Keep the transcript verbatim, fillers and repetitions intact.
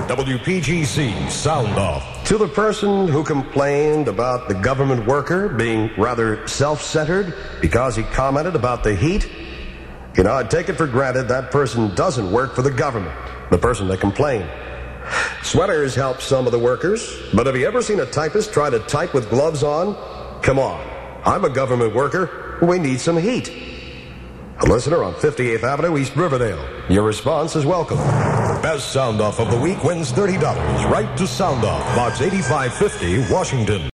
W P G C Sound Off. To the person who complained about the government worker being rather self-centered because he commented about the heat, you know, I'd take it for granted that person doesn't work for the government, the person that complained. Sweaters help some of the workers, but have you ever seen a typist try to type with gloves on? Come on, I'm a government worker. We need some heat. A listener on fifty-eighth Avenue, East Riverdale. Your response is welcome. Best Sound Off of the Week wins thirty dollars. Right to Sound Off, Box eighty-five fifty, Washington.